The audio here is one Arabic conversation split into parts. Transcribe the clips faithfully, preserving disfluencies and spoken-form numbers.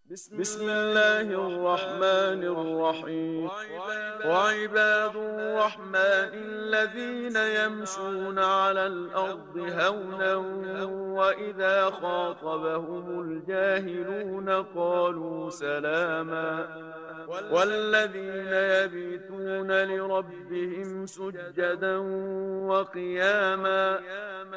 بسم الله الرحمن الرحيم. وعباد الرحمن الذين يمشون على الأرض هونا وإذا خاطبهم الجاهلون قالوا سلاما والذين يبيتون لربهم سجدا وقياما.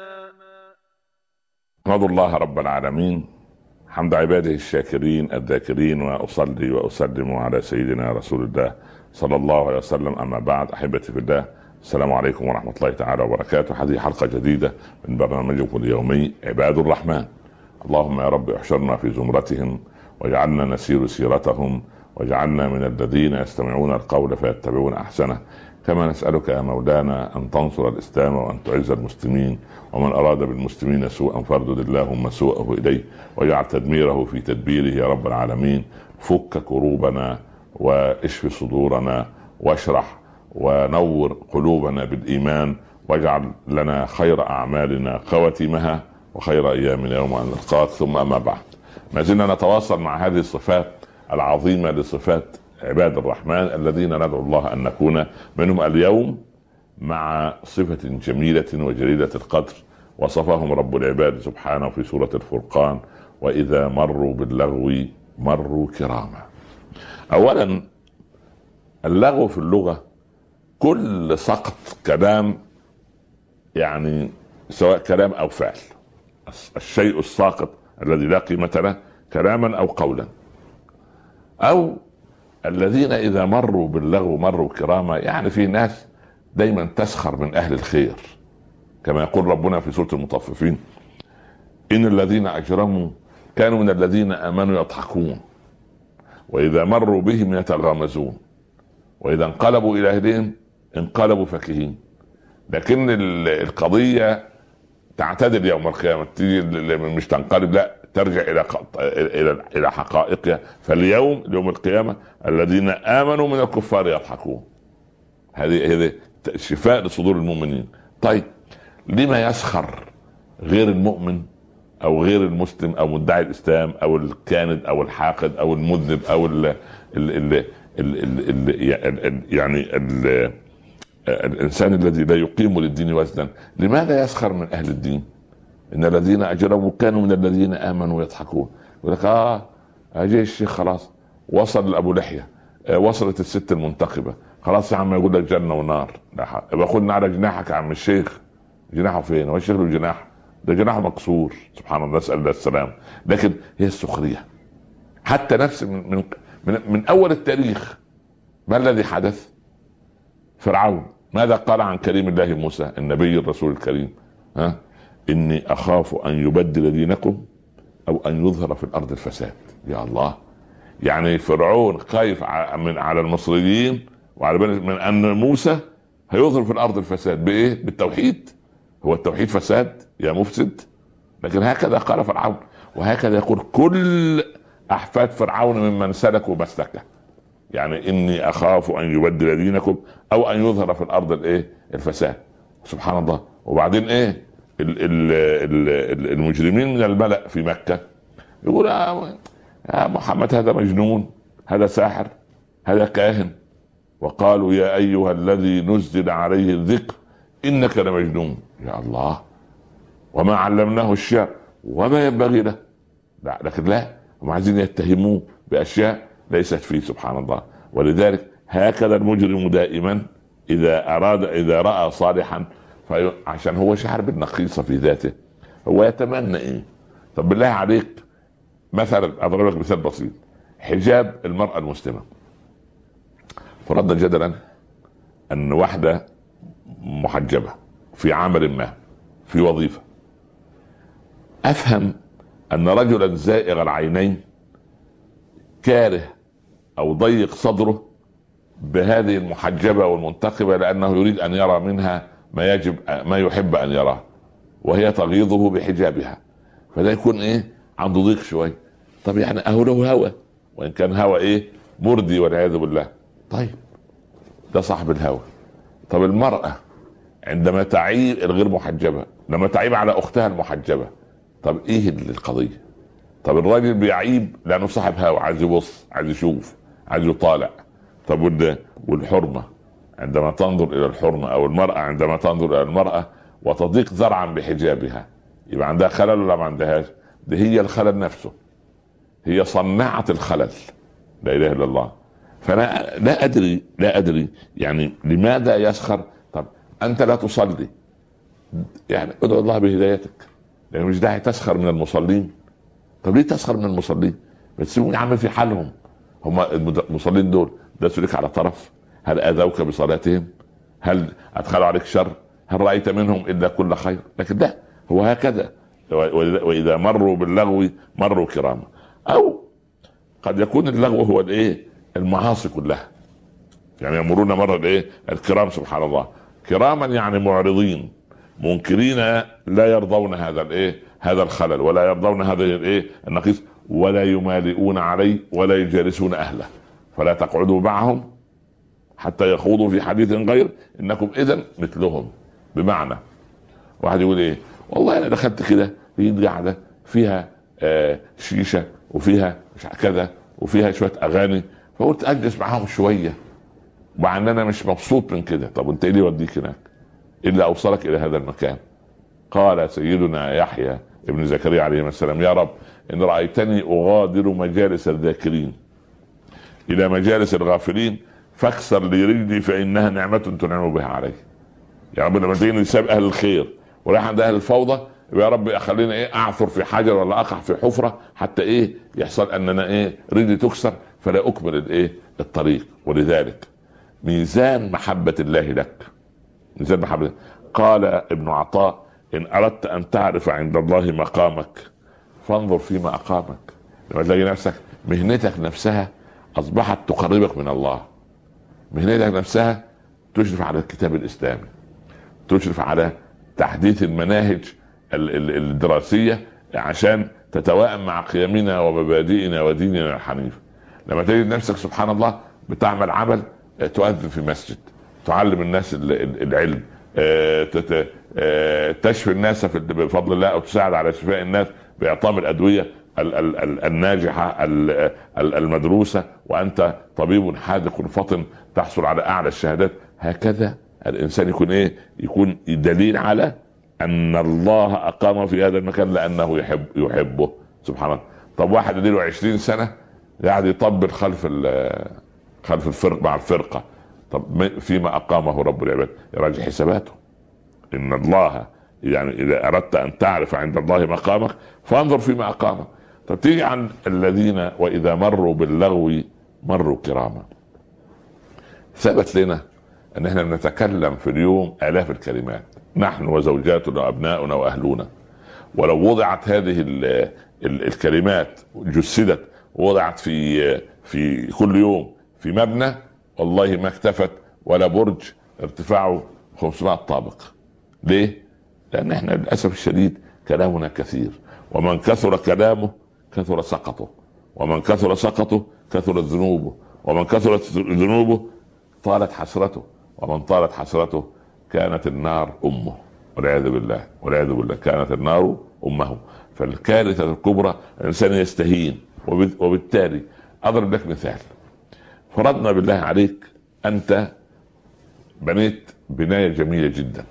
احمد الله رب العالمين حمد عباده الشاكرين الذاكرين، وأصلي وأسلم على سيدنا رسول الله صلى الله عليه وسلم. أما بعد، أحبتي في الله، السلام عليكم ورحمة الله تعالى وبركاته. هذه حلقة جديدة من برنامجكم اليومي عباد الرحمن. اللهم يا رب احشرنا في زمرتهم واجعلنا نسير سيرتهم، واجعلنا من الذين يستمعون القول فيتبعون أحسنه. كما نسألك يا مولانا أن تنصر الإسلام وأن تعز المسلمين، ومن أراد بالمسلمين سوءا فاردد اللهم سوءه إليه واجعل تدميره في تدبيره يا رب العالمين. فك كروبنا واشف صدورنا واشرح ونور قلوبنا بالإيمان، واجعل لنا خير أعمالنا خواتيمها وخير أيامنا يوم أن نلقاك. ثم أما بعد، ما زلنا نتواصل مع هذه الصفات العظيمة لصفات عباد الرحمن الذين ندعو الله أن نكون منهم. اليوم مع صفة جميلة وجليلة القدر وصفهم رب العباد سبحانه في سورة الفرقان: وإذا مروا باللغو مروا كراما. أولا، اللغو في اللغة كل سقط كلام، يعني سواء كلام أو فعل. الشيء الساقط الذي لا قيمة له كلاما أو قولا. أو الذين إذا مروا باللغو مروا كراما، يعني في ناس دايما تسخر من أهل الخير، كما يقول ربنا في سورة المطففين: إن الذين أجرموا كانوا من الذين آمنوا يضحكون وإذا مروا بهم يتغامزون وإذا انقلبوا إلى أهلهم انقلبوا فكهين. لكن القضية تعتدل يوم القيامة، مش تنقلب، لا، ترجع إلى إلى إلى حقائقها. فاليوم يوم القيامة الذين آمنوا من الكفار يضحكون. هذه هذه شفاء لصدور المؤمنين. طيب، لما يسخر غير المؤمن أو غير المسلم أو مدعي الإسلام أو الكاند أو الحاقد أو المذنب أو ال ال ال ال ال يعني ال الإنسان الذي لا يقيم للدين وزنا؟ لماذا يسخر من أهل الدين؟ إن الذين أجرموا كانوا من الذين آمنوا يضحكون. يقول لك آه أجي الشيخ خلاص وصل لأبو لحية، آه وصلت الست المنتخبة، خلاص يا عم يقول لك جنة ونار. يبقى خدنا على جناحك يا عم الشيخ. جناحه فين؟ هو الشيخ له جناح؟ ده جناحه مكسور، سبحان الله، نسأل الله السلام. لكن هي السخرية. حتى نفس من, من, من, من أول التاريخ ما الذي حدث؟ فرعون ماذا قال عن كريم الله موسى النبي الرسول الكريم؟ ها؟ إني أخاف أن يبدل دينكم أو أن يظهر في الأرض الفساد. يا الله، يعني فرعون خايف من على المصريين وعلى من أن موسى هيظهر في الأرض الفساد. بإيه؟ بالتوحيد. هو التوحيد فساد يا مفسد؟ لكن هكذا قال فرعون، وهكذا يقول كل أحفاد فرعون ممن سلكوا مسلكه. يعني إني أخاف أن يبدل دينكم أو أن يظهر في الأرض الإيه؟ الفساد. سبحان الله. وبعدين إيه؟ المجرمين من الملأ في مكة يقول يا محمد هذا مجنون، هذا ساحر، هذا كاهن. وقالوا يا أيها الذي نزل عليه الذكر إنك لمجنون. يا الله، وما علمناه الشعر وما ينبغي له. لا، لكن لا، هم عايزين يتهموه بأشياء ليست فيه، سبحان الله. ولذلك هكذا المجرم دائما إذا أراد إذا رأى صالحا، عشان هو شعر بالنقيصة في ذاته، هو يتمنى ايه؟ طب بالله عليك، مثلا اضرب لك مثال بسيط: حجاب المرأة المسلمة. فرضنا جدلا ان واحدة محجبة في عمل ما، في وظيفة، افهم ان رجلا زائغ العينين كاره او ضيق صدره بهذه المحجبة والمنتقبة لانه يريد ان يرى منها ما يجب ما يحب ان يراه، وهي تغيظه بحجابها. فده يكون ايه؟ عنده ضيق شوي. طب يعني اهو له هوى، وان كان هوى ايه؟ مردي والعياذ بالله. طيب ده صاحب الهوى. طب المرأة عندما تعيب الغير محجبة، لما تعيب على اختها المحجبة، طب ايه القضية؟ طب الراجل بيعيب لانه صاحب هوا، عايز يبص، عايز يشوف، عايز يطالع. طب والحرمه عندما تنظر الى الحرمه، او المراه عندما تنظر الى المراه وتضيق ذرعا بحجابها، يبقى عندها خلل ولا ما عندهاش؟ دي هي الخلل نفسه، هي صنعت الخلل. لا اله الا الله. فانا لا ادري لا ادري يعني لماذا يسخر؟ طب انت لا تصلي، يعني ادعو الله بهدايتك، يعني مش داعي تسخر من المصلين. طب ليه تسخر من المصلين؟ بس سيبهم يعمل في حالهم. هم المصلين دول داسوا لك على طرف؟ هل اذوك بصلاتهم؟ هل ادخلوا عليك شر؟ هل رايت منهم الا كل خير؟ لكن ده هو هكذا، واذا مروا باللغو مروا كراما. او قد يكون اللغو هو الايه؟ المعاصي كلها. يعني يمرون مر الايه؟ الكرام، سبحان الله، كراما يعني معرضين منكرين، لا يرضون هذا الايه؟ هذا الخلل، ولا يرضون هذا الايه؟ النقيص، ولا يمالئون عليه ولا يجالسون اهله. فلا تقعدوا معهم حتى يخوضوا في حديث غير انكم اذا مثلهم. بمعنى واحد يقول ايه؟ والله انا دخلت كده في قاعده فيها آه شيشه وفيها مش كذا وفيها شويه اغاني، فقلت اجلس معاهم شويه، مع ان انا مش مبسوط من كده. طب انت ايه اللي يوديك هناك؟ الا اوصلك الى هذا المكان؟ قال سيدنا يحيى ابن زكريا عليه السلام: يا رب ان رايتني اغادر مجالس الذاكرين الى مجالس الغافلين فاكسر لي رجلي فانها نعمه تنعم بها علي. يا رب لما تيجي نساب اهل الخير ورايح عند اهل الفوضى، يا رب اخلينا ايه؟ اعثر في حجر ولا اقع في حفره حتى ايه؟ يحصل اننا ايه؟ رجلي تكسر فلا اكمل الايه؟ الطريق. ولذلك ميزان محبه الله لك، ميزان محبه الله. قال ابن عطاء: ان اردت ان تعرف عند الله مقامك فانظر فيما اقامك. لما تلاقي نفسك مهنتك نفسها اصبحت تقربك من الله، مهنتك نفسها تشرف على الكتاب الاسلامي، تشرف على تحديث المناهج الدراسيه عشان تتوائم مع قيمنا ومبادئنا وديننا الحنيف. لما تجد نفسك سبحان الله بتعمل عمل، تؤذن في مسجد، تعلم الناس العلم، تشفي الناس بفضل الله، او تساعد على شفاء الناس باعطاء الادويه الناجحه المدروسه، وانت طبيب حاذق فطن تحصل على اعلى الشهادات. هكذا الانسان يكون ايه؟ يكون دليل على ان الله اقام في هذا المكان لانه يحب يحبه سبحان الله. طب واحد له عشرين سنه قاعد يطبل خلف خلف الفرق مع الفرقه، طب فيما اقامه رب العباد يراجع حساباته. ان الله يعني اذا اردت ان تعرف عند الله مقامك فانظر فيما اقامك. طب تيجي عن الذين واذا مروا باللغو مروا كراما. ثبت لنا ان احنا بنتكلم في اليوم الاف الكلمات، نحن وزوجاتنا وابناؤنا واهلنا. ولو وضعت هذه ال ال الكلمات جسدت ووضعت في في كل يوم في مبنى، والله ما اكتفت ولا برج ارتفاعه خمسمائة طابق. ليه؟ لان احنا للاسف الشديد كلامنا كثير، ومن كثر كلامه كثر سقطه، ومن كثر سقطه كثرت ذنوبه، ومن كثرت ذنوبه طالت حسرته، ومن طالت حسرته كانت النار امه والعياذ بالله والعياذ بالله كانت النار امه. فالكارثه الكبرى الانسان يستهين. وبالتالي اضرب لك مثال. فرضنا بالله عليك انت بنيت بنايه جميله جدا،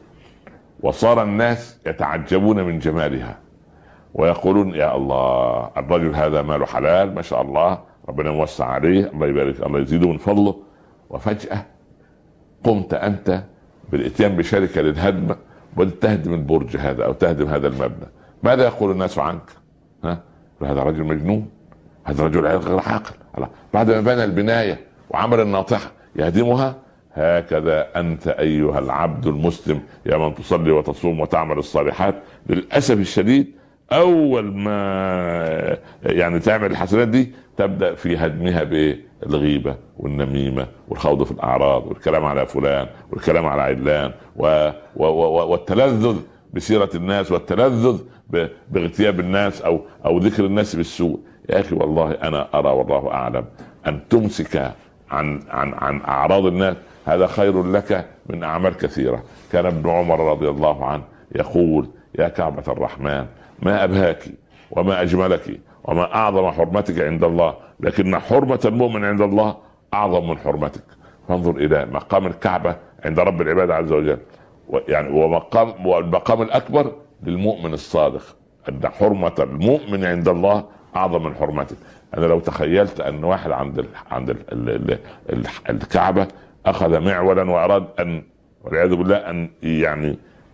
وصار الناس يتعجبون من جمالها ويقولون يا الله الرجل هذا ماله حلال ما شاء الله، ربنا موسع عليه، الله يبارك، الله يزيده من فضله. وفجأة قمت أنت بالإتيان بشركة للهدم وتهدم البرج هذا أو تهدم هذا المبنى. ماذا يقول الناس عنك؟ ها؟ هذا رجل مجنون، هذا رجل غير عاقل. بعد ما بنى البناية وعمل الناطحة يهدمها. هكذا أنت أيها العبد المسلم يا من تصلي وتصوم وتعمل الصالحات، للأسف الشديد أول ما يعني تعمل الحسنات دي تبدأ في هدمها بالغيبة والنميمة والخوض في الأعراض والكلام على فلان والكلام على علان و... و... و... والتلذذ بسيرة الناس والتلذذ ب... باغتياب الناس أو أو ذكر الناس بالسوء. يا أخي والله أنا أرى والله أعلم أن تمسك عن عن عن أعراض الناس، هذا خير لك من أعمال كثيرة. كان ابن عمر رضي الله عنه يقول يا كعبة الرحمن ما أبهاك وما أجملك وما أعظم حرمتك عند الله، لكن حرمة المؤمن عند الله أعظم من حرمتك. فانظر إلى مقام الكعبة عند رب العباد عز وجل، يعني ومقام والمقام الأكبر للمؤمن الصادق، أن حرمة المؤمن عند الله أعظم من حرمتك. أنا لو تخيلت أن واحد عند ال عند ال ال ال الكعبة أخذ معولا وأراد أن والعياذ بالله أن يعني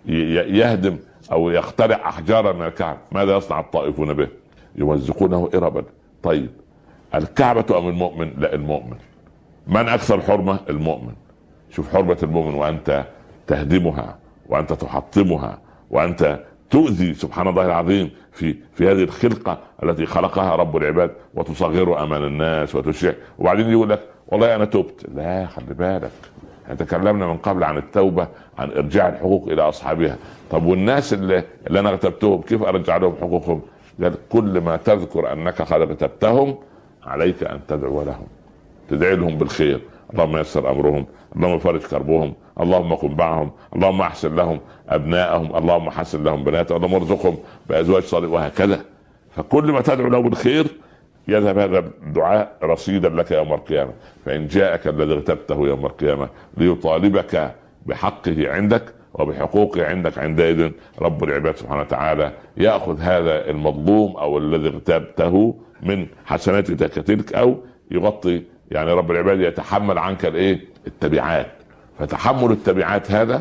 يهدم أو يخترع أحجارا من الكعبة، ماذا يصنع الطائفون به؟ يمزقونه إربا. طيب الكعبة أم المؤمن؟ لا، المؤمن. من أكثر حرمة؟ المؤمن. شوف حرمة المؤمن وأنت تهدمها وأنت تحطمها وأنت تؤذي سبحان الله العظيم في في هذه الخلقة التي خلقها رب العباد، وتصغر أمام الناس وتشع، وبعدين يقول لك والله أنا تبت. لا، خلي بالك، تكلمنا من قبل عن التوبة، عن إرجاع الحقوق إلى أصحابها. طب والناس اللي, اللي أنا اغتبتهم كيف أرجع لهم حقوقهم؟ قال كل ما تذكر أنك قد اغتبتهم عليك أن تدعو لهم، تدعي لهم بالخير، اللهم يسر أمرهم، اللهم فرج كربهم، اللهم كن معهم، اللهم أحسن لهم أبنائهم، اللهم حسن لهم بناتهم، اللهم ارزقهم بأزواج صالحة، وهكذا. فكل ما تدعو له بالخير يذهب هذا الدعاء رصيدا لك يوم القيامة. فإن جاءك الذي اغتبته يوم القيامة ليطالبك بحقه عندك وبحقوقه عندك، عندئذ رب العباد سبحانه وتعالى يأخذ هذا المظلوم أو الذي اغتبته من حسناتك كتلك، أو يغطي، يعني رب العباد يتحمل عنك الايه؟ التبعات. فتحمل التبعات هذا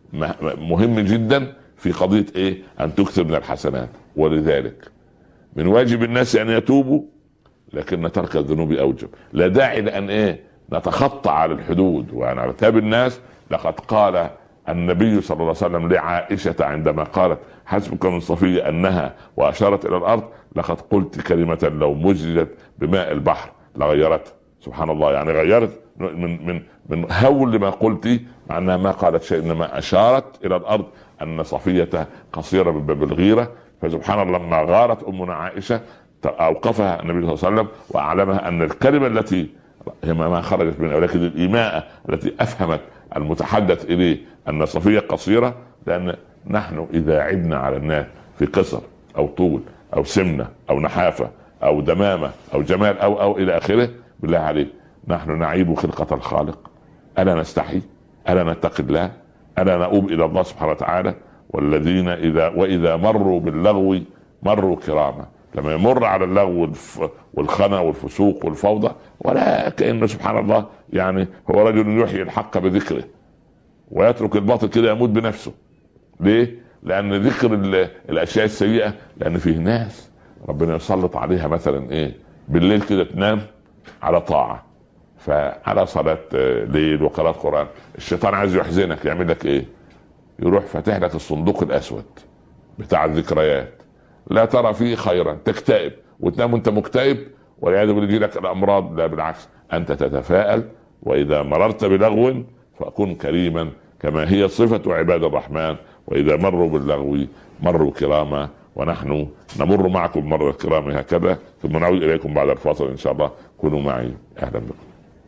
مهم جدا في قضية ايه؟ ان تكثر من الحسنات. ولذلك من واجب الناس ان يتوبوا، لكن ترك الذنوب اوجب. لا داعي لان ايه؟ نتخطى على الحدود وان عتاب الناس. لقد قال النبي صلى الله عليه وسلم لعائشة عندما قالت حسبك من صفية انها واشارت الى الارض: لقد قلت كلمة لو مزجت بماء البحر لغيرتها. سبحان الله، يعني غيرت من من من هول ما قلتي، مع انها ما قالت شيء، انما اشارت الى الارض ان صفية قصيرة بالغيرة. فسبحان الله، لما غارت امنا عائشة اوقفها النبي صلى الله عليه وسلم واعلمها ان الكلمة التي هي ما خرجت منها، ولكن الايماء التي افهمت المتحدث اليه ان صفية قصيرة. لان نحن اذا عدنا على الناس في قصر او طول او سمنة او نحافة او دمامة او جمال او او الى اخره، بالله عليك نحن نعيب خلقة الخالق؟ ألا نستحي؟ ألا نتقي الله؟ ألا نؤوب إلى الله سبحانه وتعالى؟ والذين إذا وإذا مروا باللغو مروا كراما. لما يمر على اللغو والخنا والفسوق والفوضى ولا كأنه سبحان الله يعني هو رجل يحيي الحق بذكره ويترك الباطل كده يموت بنفسه. ليه؟ لأن ذكر الأشياء السيئة، لأن فيه ناس ربنا يسلط عليها مثلا إيه؟ بالليل كده تنام على طاعة، فعلى صلاة ليل وقراءة قرآن، الشيطان عايز يحزنك، يعمل لك ايه؟ يروح فاتح لك الصندوق الاسود بتاع الذكريات، لا ترى فيه خيرا، تكتئب وتنام وانت مكتئب، والعياذ بالله يجي لك الامراض. لا بالعكس، انت تتفائل، واذا مررت بلغو فكن كريما كما هي صفة عباد الرحمن، واذا مروا باللغو مروا كراما. ونحن نمر معكم مرة الكرام هكذا، ثم نعود إليكم بعد الفاصل إن شاء الله. كونوا معي، أهلا بكم.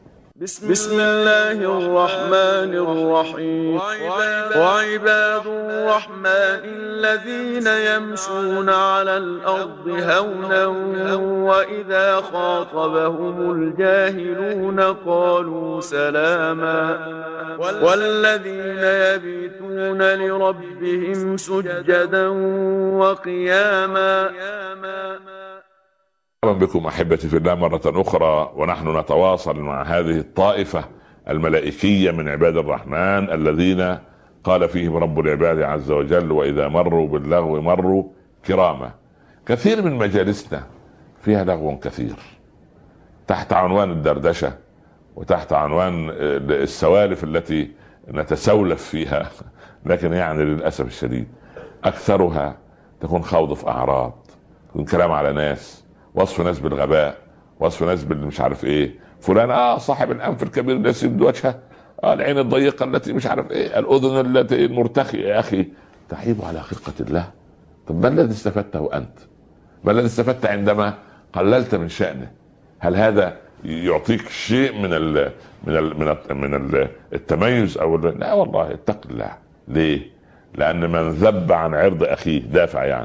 بسم الله الرحمن الرحيم. وعباد الرحمن الذين يمشون على الأرض هونا وإذا خاطبهم الجاهلون قالوا سلاما والذين يبيتون لربهم سجدا وقياما. مرحبا بكم احبتي في الله مرة اخرى، ونحن نتواصل مع هذه الطائفة الملائكية من عباد الرحمن الذين قال فيهم رب العباد عز وجل: واذا مروا باللغو مروا كراما. كثير من مجالسنا فيها لغو كثير تحت عنوان الدردشة وتحت عنوان السوالف التي نتسولف فيها، لكن يعني للأسف الشديد اكثرها تكون خوض في اعراض، تكون كلام على ناس، وصف ناس بالغباء، وصف ناس بالمش عارف ايه، فلان اه صاحب الانف الكبير الذي يسد وجهه، اه العين الضيقه التي مش عارف ايه، الاذن التي المرتخيه. يا اخي تعيب على خلقة الله. طب ما الذي استفدته انت؟ ما الذي استفدت عندما قللت من شأنه؟ هل هذا يعطيك شيء من ال من ال من ال من ال التميز او ال... لا والله اتق الله. ليه؟ لان من ذب عن عرض اخيه دافع، يعني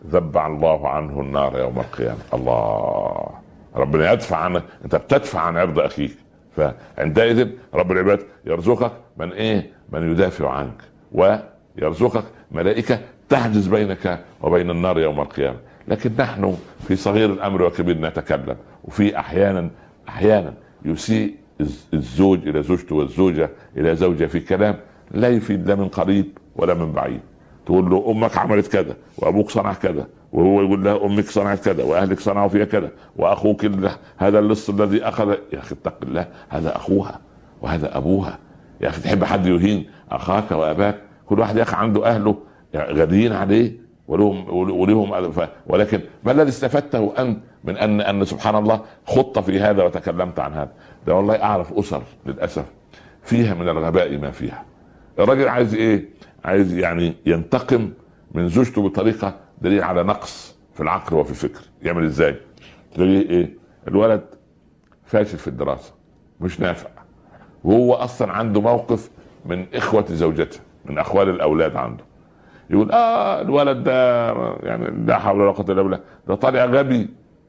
ذبع الله عنه النار يوم القيامة. الله، ربنا يدفع عنك، انت بتدفع عن عرض اخيك. فعندئذ رب العباد يرزقك من ايه؟ من يدافع عنك، ويرزقك ملائكة تحجز بينك وبين النار يوم القيامة. لكن نحن في صغير الامر وكبير نتكلم، وفي احيانا احيانا يسيء الزوج الى زوجته والزوجة الى زوجها في كلام لا يفيد لا من قريب ولا من بعيد. تقول له امك عملت كذا، وابوك صنع كذا، وهو يقول لها امك صنعت كذا، واهلك صنعوا فيها كذا، واخوك هذا اللص الذي اخذ. يا اخي اتق الله، هذا اخوها وهذا ابوها. يا اخي تحب حد يهين اخاك واباك؟ كل واحد يا اخي عنده اهله غاليين عليه ولهم ولهم ولكن ما الذي استفدته انت من ان ان سبحان الله خط في هذا وتكلمت عن هذا؟ ده والله اعرف اسر للاسف فيها من الغباء ما فيها. الراجل عايز ايه؟ عايز يعني ينتقم من زوجته بطريقه دليل على نقص في العقل وفي الفكر. يعمل ازاي؟ تلاقيه ايه؟ الولد فاشل في الدراسه، مش نافع، وهو اصلا عنده موقف من اخوه زوجته، من اخوال الاولاد عنده. يقول اه الولد ده يعني لا حول ولا قوه الا بالله، ده طالع غبي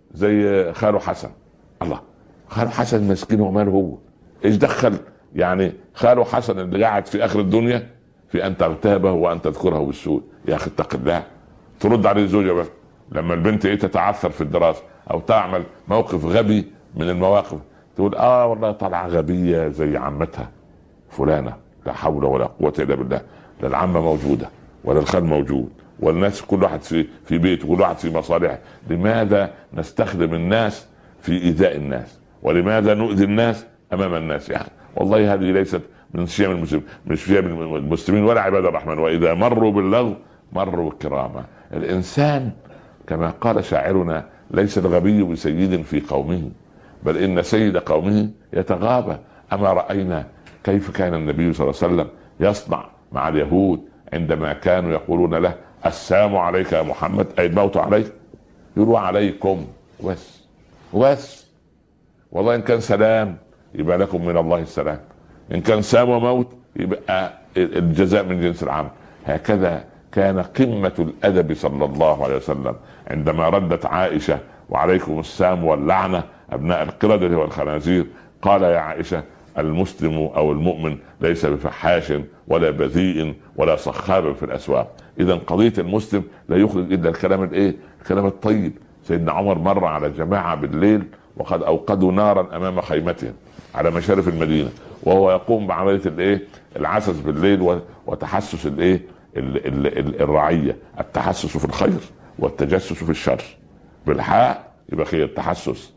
زي خاله حسن. الله، خاله حسن مسكين وماله هو؟ ايش دخل يعني خاله حسن اللي قاعد في اخر الدنيا في ان تغتابه وان تذكره بالسوء؟ يا اخي اتق الله. ترد عليه الزوجه بس لما البنت ايه تتعثر في الدراسه او تعمل موقف غبي من المواقف، تقول اه والله طالعه غبيه زي عمتها فلانه. لا حول ولا قوه الا بالله. لا العمه موجوده ولا الخال موجود، والناس كل واحد في في بيته، كل واحد في مصالحه. لماذا نستخدم الناس في ايذاء الناس؟ ولماذا نؤذي الناس امام الناس؟ يعني والله هذه ليست من شيم المسلمين، مش شيم المسلمين ولا عباد الرحمن. واذا مروا باللغو مروا كراما. الانسان كما قال شاعرنا ليس الغبي بسيد في قومه، بل ان سيد قومه يتغابى. اما راينا كيف كان النبي صلى الله عليه وسلم يصنع مع اليهود عندما كانوا يقولون له السلام عليك يا محمد، اي الموت عليك؟ يقولوا عليكم بس بس. والله ان كان سلام يبقى لكم من الله السلام، ان كان سام وموت يبقى الجزاء من جنس العمل. هكذا كان قمة الأدب صلى الله عليه وسلم عندما ردت عائشة وعليكم السام واللعنة أبناء القردة والخنازير. قال يا عائشة المسلم أو المؤمن ليس بفحاش ولا بذيء ولا صخاب في الأسواق. إذا قضية المسلم لا يخرج إلا الكلام الإيه؟ الكلام الطيب. سيدنا عمر مر على جماعة بالليل وقد أوقدوا نارا أمام خيمتهم على مشارف المدينة، وهو يقوم بعملية الإيه؟ العسس بالليل وتحسس الإيه؟ الرعية. التحسس في الخير والتجسس في الشر. بالحاء يبقى خير تحسس،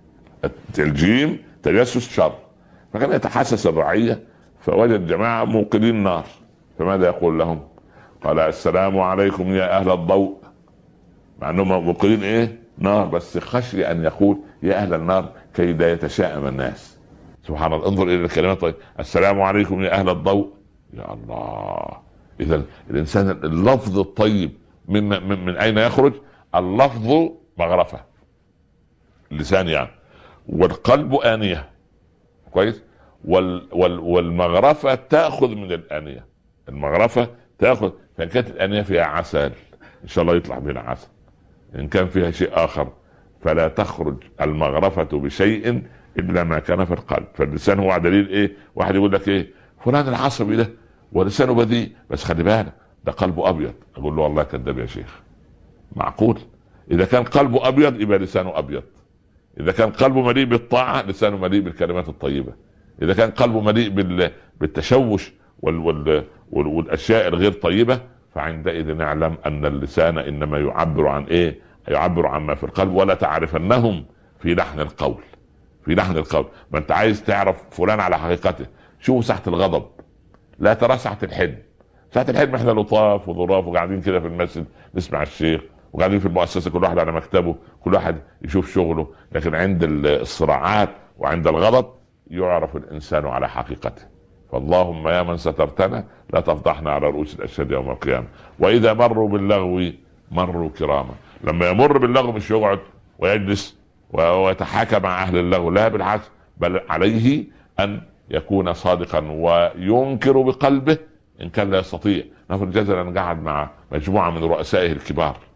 الجيم تجسس شر. فكان يتحسس الرعية فوجد جماعة موقدين نار، فماذا يقول لهم؟ قال السلام عليكم يا أهل الضوء، مع أنهم موقدين إيه؟ نار، بس خشي أن يقول يا أهل النار كي لا يتشائم الناس. سبحان الله. انظر إلى الكلمات طيب. السلام عليكم يا أهل الضوء. يا الله. إذا الإنسان اللفظ الطيب من, من, من أين يخرج؟ اللفظ مغرفة اللسان يعني، والقلب آنية كويس، وال وال والمغرفة تأخذ من الآنية. المغرفة تأخذ، فإن كانت الآنية فيها عسل إن شاء الله يطلع منها عسل، إن كان فيها شيء آخر فلا تخرج المغرفة بشيء إلا ما كان في القلب. فاللسان هو دليل إيه؟ واحد يقول لك إيه فلان العصبي ده ولسانه بذيء، بس خلي بالك ده قلبه أبيض. أقول له والله كذاب يا شيخ. معقول؟ إذا كان قلبه أبيض يبقى لسانه أبيض. إذا كان قلبه مليء بالطاعة لسانه مليء بالكلمات الطيبة. إذا كان قلبه مليء بالتشوش وال وال وال والأشياء الغير طيبة فعندئذ نعلم أن اللسان إنما يعبر عن إيه؟ يعبر عن ما في القلب. ولا تعرفنهم في لحن القول، في لحن القول. ما أنت عايز تعرف فلان على حقيقته شوف ساعة الغضب، لا ترى ساعة الحلم. ساعة الحلم احنا لطاف وظراف وقاعدين كده في المسجد نسمع الشيخ، وقاعدين في المؤسسة كل واحد على مكتبه كل واحد يشوف شغله. لكن عند الصراعات وعند الغضب يعرف الإنسان على حقيقته. فاللهم يا من سترتنا لا تفضحنا على رؤوس الأشهاد يوم القيامة. وإذا مروا باللغو مروا كراما. لما يمر باللغو مش يقعد ويجلس ويتحاكى مع أهل اللغو، لا بالعكس، بل عليه أن يكون صادقا وينكر بقلبه إن كان لا يستطيع. نفر جزلا قعد مع مجموعة من رؤسائه الكبار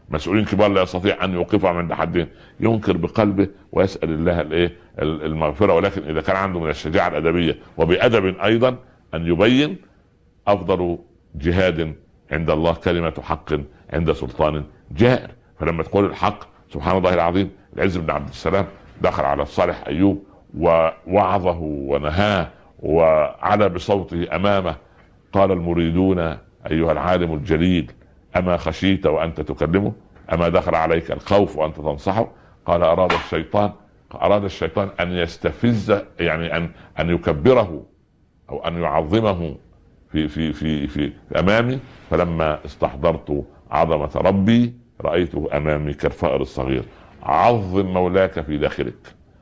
مسؤولين كبار لا يستطيع ان يوقفهم عند حدهم، ينكر بقلبه ويسال الله الايه المغفره. ولكن اذا كان عنده من الشجاعه الادبيه وبادب ايضا ان يبين، افضل جهاد عند الله كلمه حق عند سلطان جائر. فلما تقول الحق سبحان الله العظيم، العز بن عبد السلام دخل على الصالح ايوب ووعظه ونهاه وعلى بصوته امامه، قال المريدون ايها العالم الجليل اما خشيت وانت تكلمه؟ اما دخل عليك الخوف وانت تنصحه؟ قال اراد الشيطان اراد الشيطان ان يستفز، يعني ان ان يكبره او ان يعظمه في في في في امامي، فلما استحضرت عظمه ربي رايته امامي كالفأر الصغير. عظم مولاك في داخلك،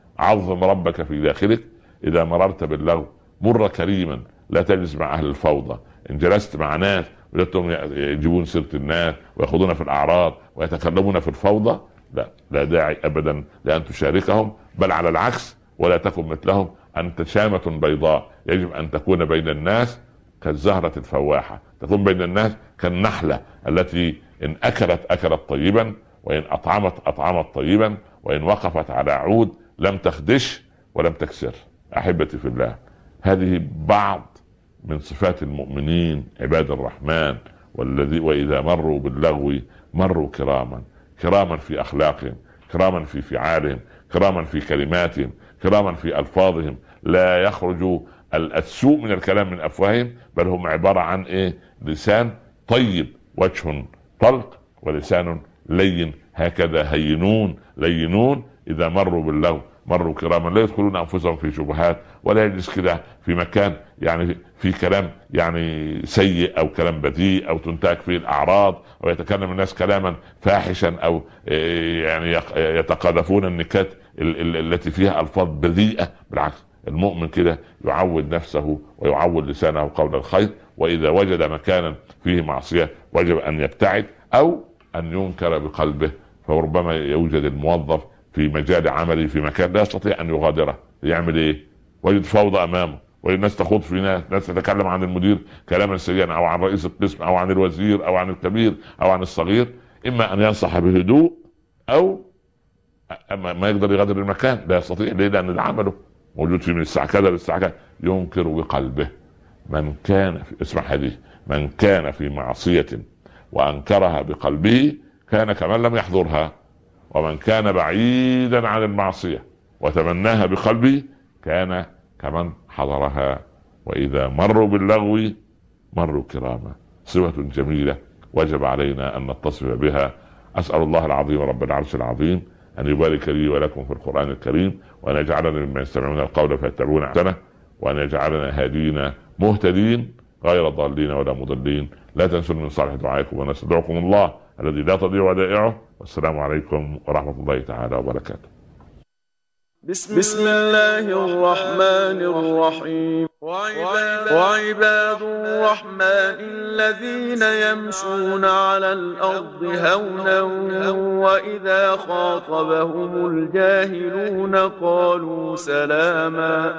عظم ربك في داخلك. اذا مررت باللغو مر كريما، لا تجلس مع اهل الفوضى. ان جلست مع ناس وجدتهم يجيبون سيره الناس ويأخذون في الاعراض ويتكلمون في الفوضى، لا لا داعي ابدا لان تشاركهم، بل على العكس ولا تكن مثلهم. انت شامة بيضاء، يجب ان تكون بين الناس كالزهرة الفواحة، تكون بين الناس كالنحلة التي ان اكلت اكلت طيبا، وان اطعمت اطعمت طيبا، وان وقفت على عود لم تخدش ولم تكسر. احبتي في الله، هذه بعض من صفات المؤمنين عباد الرحمن، والذي واذا مروا باللغو مروا كراما، كراما في اخلاقهم، كراما في فعالهم، كراما في كلماتهم، كراما في الفاظهم. لا يخرج السوء من الكلام من افواههم، بل هم عبارة عن ايه؟ لسان طيب، وجه طلق، ولسان لين. هكذا هينون لينون اذا مروا باللغو مروا كراما، لا يدخلون انفسهم في شبهات، ولا يجلس كده في مكان يعني في كلام يعني سيء او كلام بذيء او تنتهك فيه الاعراض، او يتكلم الناس كلاما فاحشا، او يعني يتقاذفون النكات التي فيها الفاظ بذيئة. بالعكس، المؤمن كده يعود نفسه ويعود لسانه قول الخير، واذا وجد مكانا فيه معصية وجب ان يبتعد او ان ينكر بقلبه. فربما يوجد الموظف في مجال عمله في مكان لا يستطيع ان يغادره، يعمل ايه؟ ويجد فوضى امامه، والناس تخوض في ناس، ناس تتكلم عن المدير كلاما سيئا، او عن رئيس القسم، او عن الوزير، او عن الكبير، او عن الصغير. اما ان ينصح بهدوء، او اما ما يقدر يغادر المكان، لا يستطيع. ليه؟ لان عمله موجود فيه من الساعه كذا للساعه كذا. ينكر بقلبه. من كان في اسمع حديث، من كان في معصية وانكرها بقلبه كان كمن لم يحضرها، ومن كان بعيدا عن المعصية وتمناها بقلبه كان كمن حضرها. واذا مروا باللغو مروا كراما. صفة جميلة وجب علينا ان نتصف بها. اسأل الله العظيم رب العرش العظيم ان يبارك لي ولكم في القرآن الكريم، وان يجعلنا ممن يستمعون القول فيتبعون احسنه، وان يجعلنا هادين مهتدين غير ضالين ولا مضلين. لا تنسوا من صالح دعائكم، ونستودعكم الله الذي لا تضيع ودائعه. والسلام عليكم ورحمة الله تعالى وبركاته. بسم الله الرحمن الرحيم. وعباد الرحمن الذين يمشون على الأرض هونا وإذا خاطبهم الجاهلون قالوا سلاما.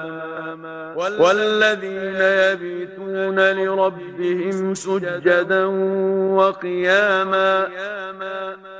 والذين يبيتون لربهم سجدا وقياما